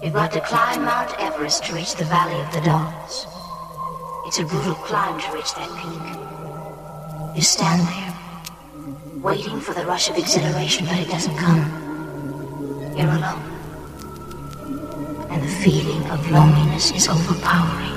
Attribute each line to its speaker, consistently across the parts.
Speaker 1: You've got to climb Mount Everest to reach the Valley of the Dolls. It's a brutal climb to reach that peak. You stand there, waiting for the rush of exhilaration, but it doesn't come. You're alone. And the feeling of loneliness is overpowering.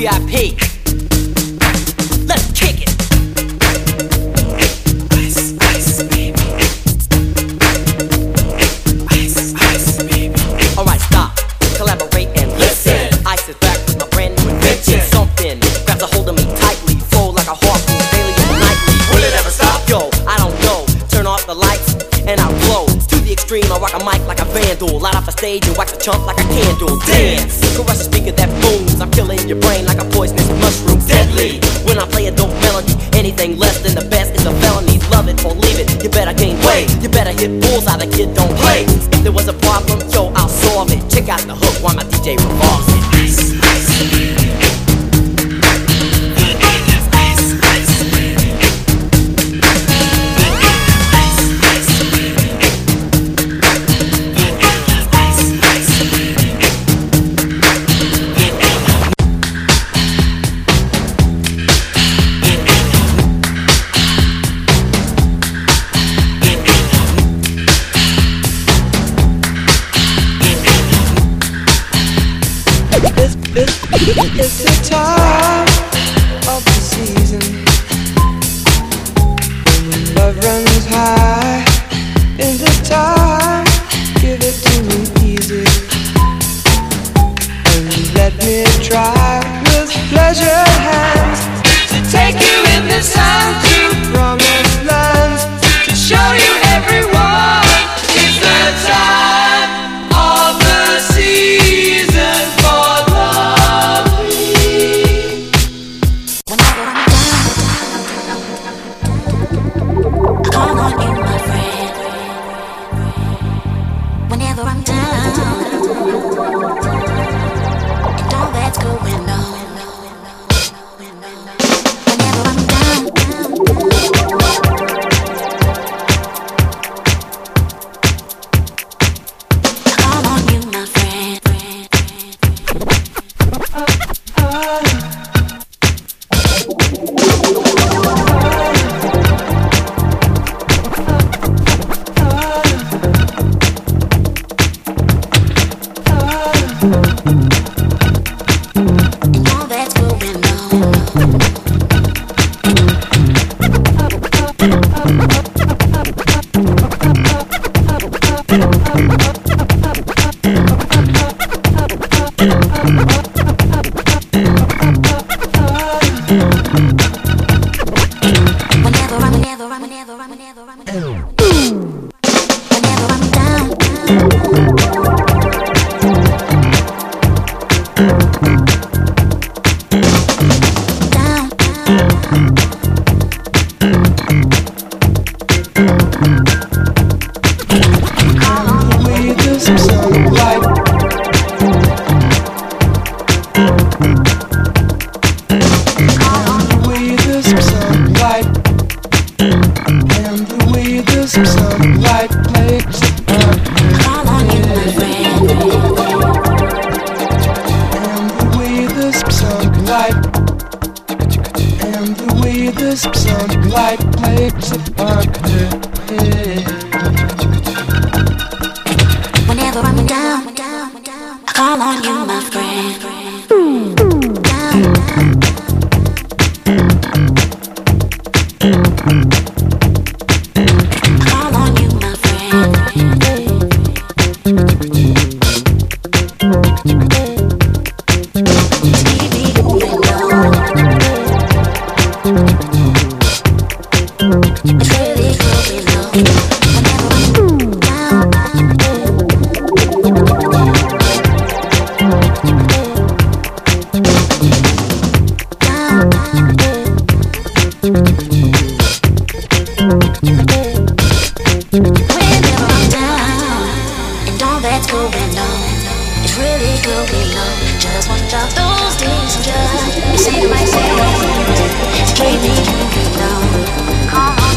Speaker 2: VIP. Let's kick it. Ice, ice, baby. Ice, ice, baby. Alright, stop, collaborate and listen. I sit back with my brand new invention. Something grabs a hold of me tightly, flow like a harpoon daily and nightly. Will it ever stop? Yo, I don't know. Turn off the lights and I'll glow. To the extreme, I rock a mic like a vandal. Light up a stage and wax a chump like a candle. Dance, caress a speaker that booms. I'm killing your brain like a poisonous mushroom. Deadly, when I play a dope melody. Anything less than the best is a felony. Love it or leave it, you better gain weight. You better hit bullseye, the kid don't play. If there was a problem, yo, I'll solve it. Check out the hook while my DJ revolves it. Ice, ice.
Speaker 3: It's the time of the season when love runs high. In this time, give it to me easy and let me try with pleasure hands to take you in the sun to promised lands, to show you everyone. It's the time of the season for love.
Speaker 1: Whenever I'm down, I call on you, my friend. Whenever I'm down, and all that's going on. Whenever I'm down, I call on you, my friend. And all that's going on. Whenever I'm down,
Speaker 3: We do some sunlight. We do some sunlight. And the way the sunlight makes it burn.
Speaker 1: call on you, my friend.
Speaker 3: And the way the sunlight. And the way the sunlight makes it burn.
Speaker 1: Whenever I'm down, I call on you, my friend. I call on you, my friend. TV going on. It's really going on. Whenever I'm down. Whenever I'm down, and all that's going on, it's really going on. Just one of those days, just you say my say, it's keeping you down. Come on.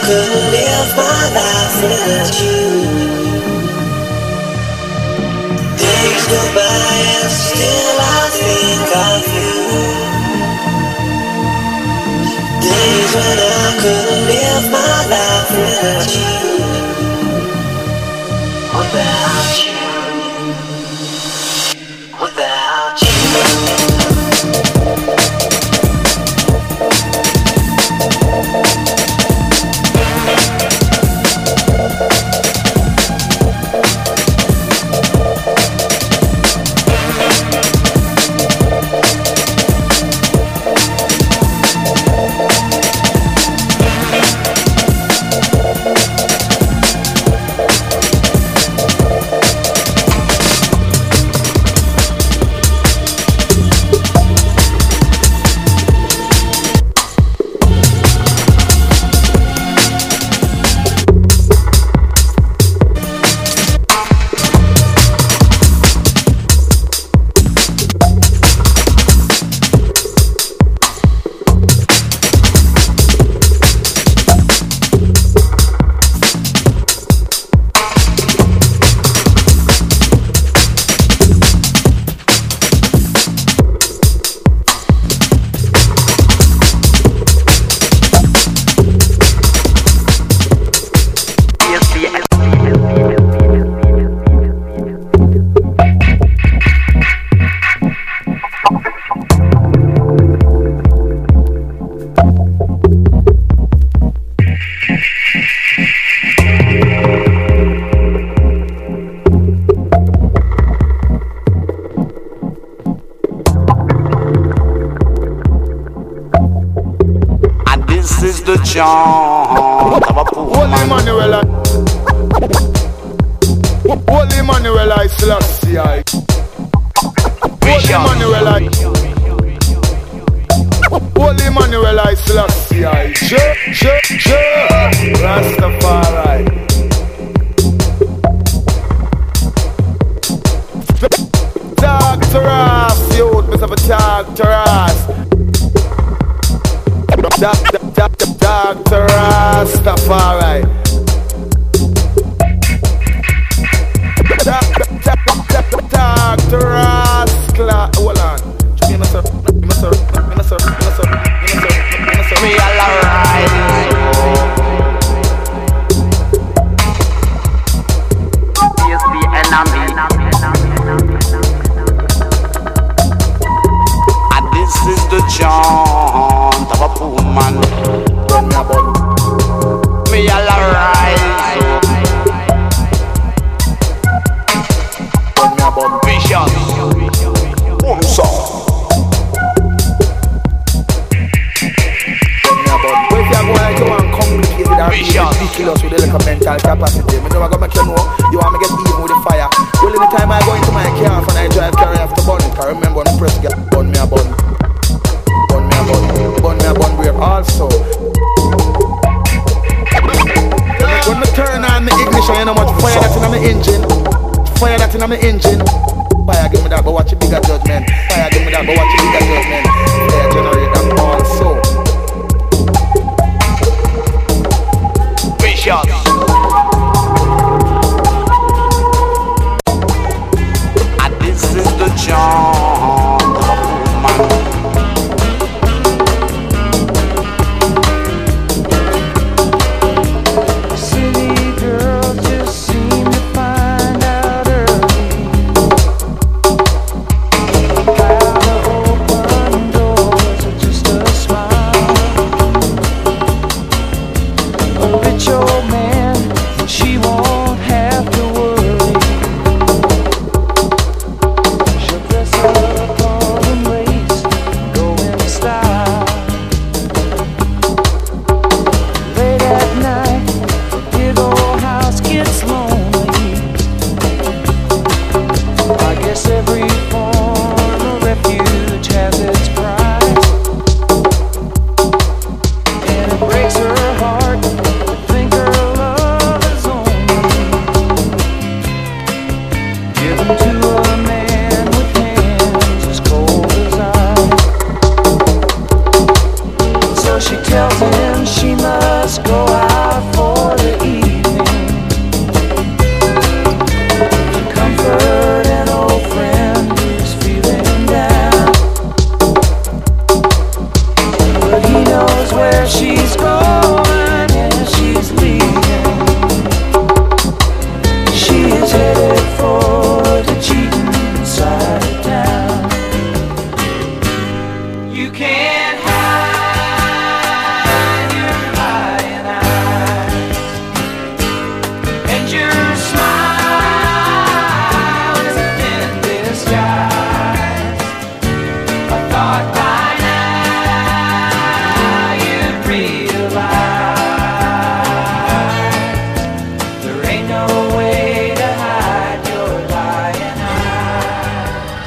Speaker 4: couldn't live my life without you. Days go by and still I think of you. Days when I couldn't live my life without you. Without you. Without you.
Speaker 5: Holy Manuel I Selassie. Holy Manuel I Selassie. Rastafari. Talk to us, youth, Mr. Talk to us. Dr. Rastafari. Dr. Rastla. Hold on. We all alright. Yes, the enemy.
Speaker 6: And this is the chant of a poor man. Me all alright. Vision. One song.
Speaker 5: But if you're going to one complicated and ridiculous with the mental capacity, I know I'm going to make you know you want to get even with the fire. Well, anytime I go into my car and I drive car after burn it, I remember when I press get burn me a bun. Burn me a bun brave also. When I turn on the ignition, you know much fire that's in my engine. Fire that's in my engine. Fire give me that, but watch a bigger judgment. Fire give me that, but watch a bigger judgment. Fire generate that also.
Speaker 6: Vision. And this is the chant of a poor man.
Speaker 3: She tells him she must go out where she's going, yeah, she's leaving. She is headed for the cheating side of town. You can't hide your lying eyes, and your smile is a thin disguise. I thought by now you'd realize there ain't no way to hide your lying eyes.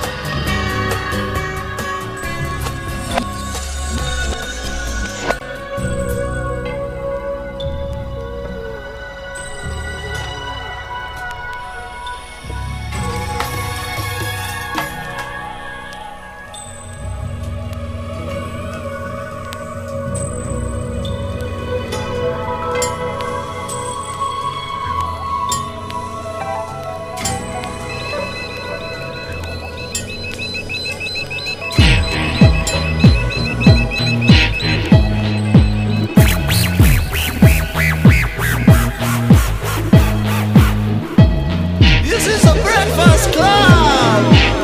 Speaker 5: This is a breakfast club.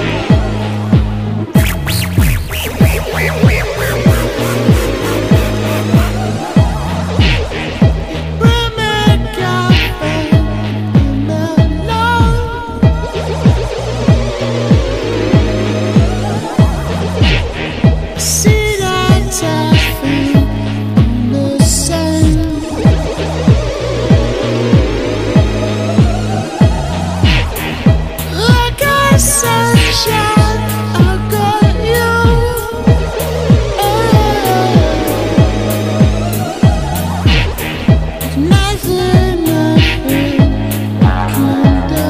Speaker 3: Sunshine, I got you. Nothing, nothing can do.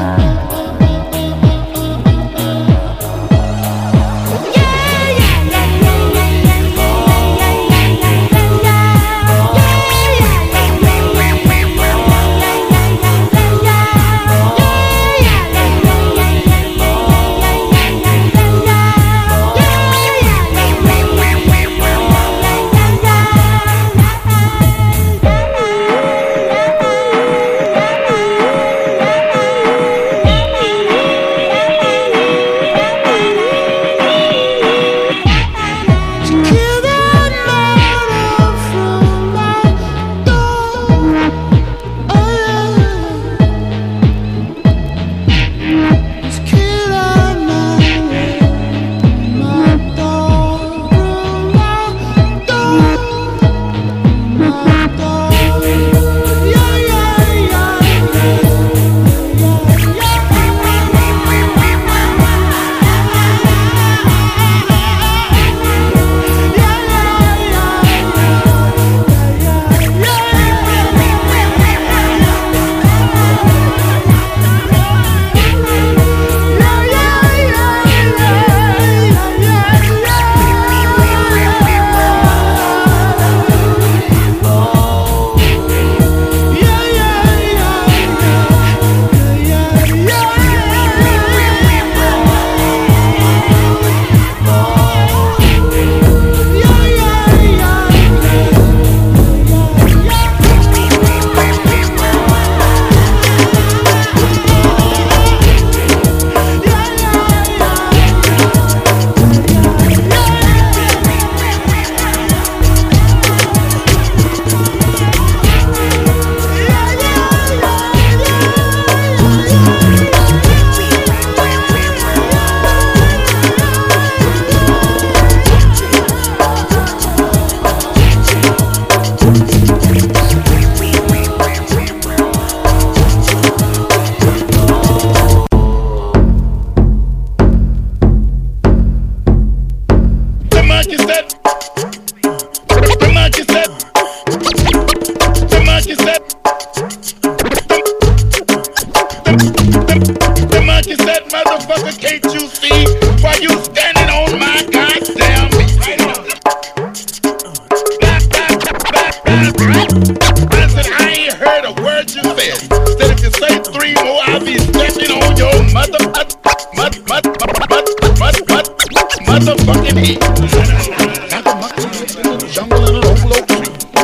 Speaker 5: motherfucking heat. Like a monkey in the jungle in an old oak tree.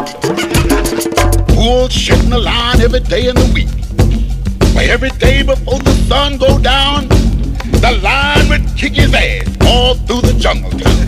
Speaker 7: favorite day in the week. Where every day before the sun go down, the lion would kick his ass all through the jungle town.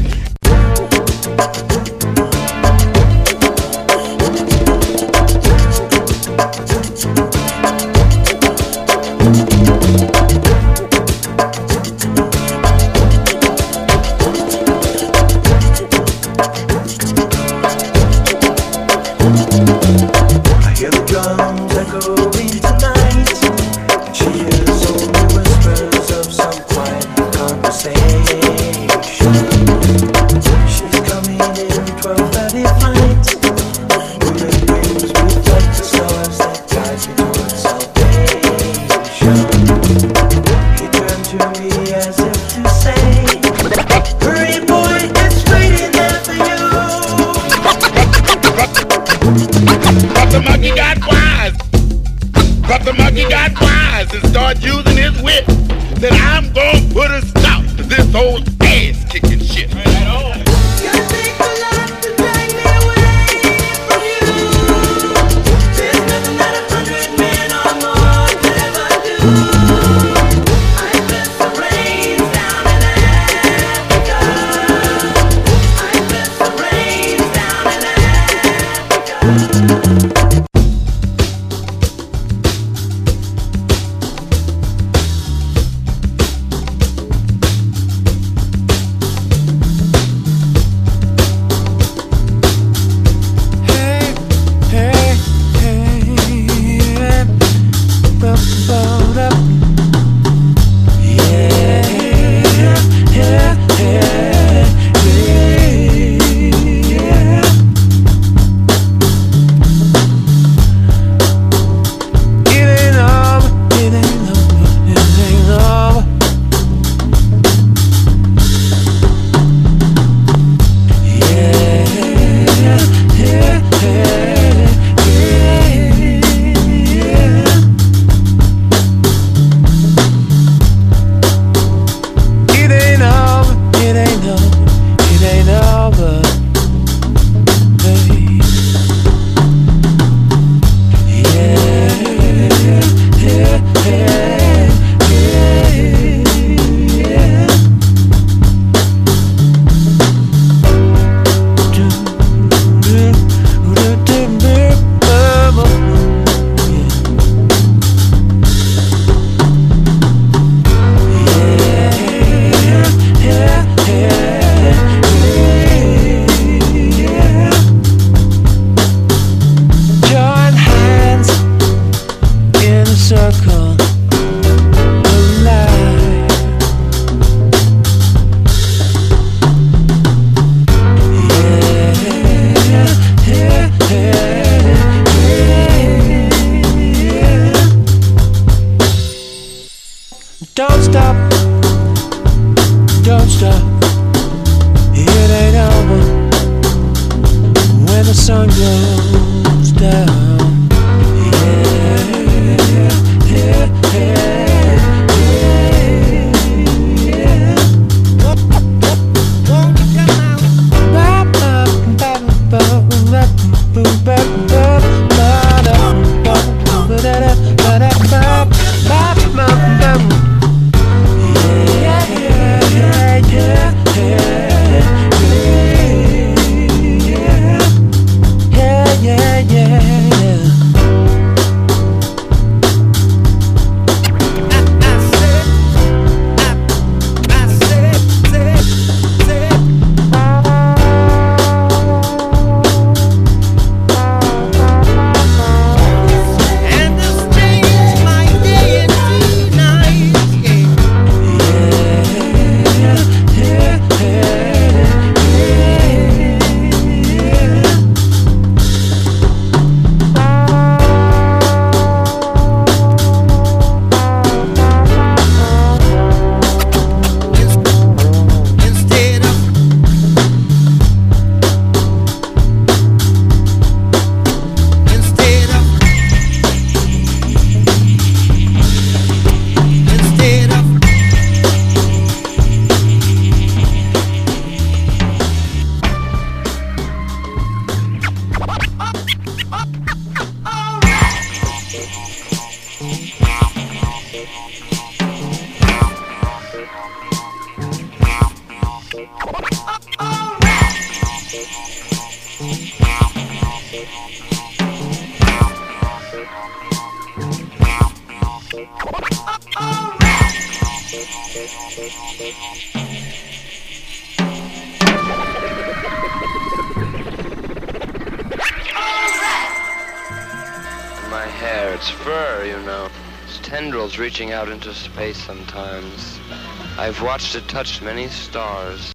Speaker 8: My hair, it's fur, you know. It's tendrils reaching out into space sometimes. I've watched it touch many stars.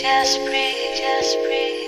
Speaker 1: just breathe, just breathe.